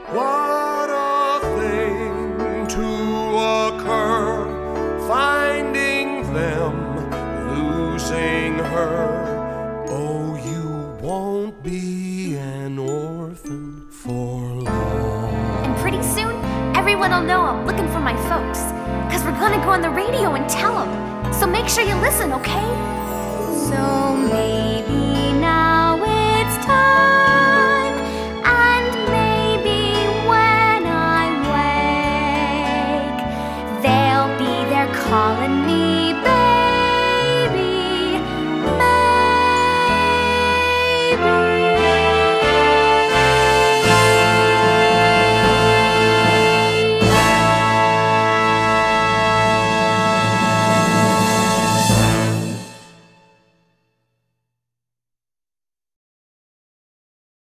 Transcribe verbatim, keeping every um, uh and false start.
What a thing to occur, finding them, losing her. Oh, you won't be an orphan for long. And pretty soon, everyone will know I'm looking for my folks, 'cause we're gonna go on the radio and tell them. So make sure you listen, okay? So maybe now it's time, and maybe when I wake, they'll be there calling me back.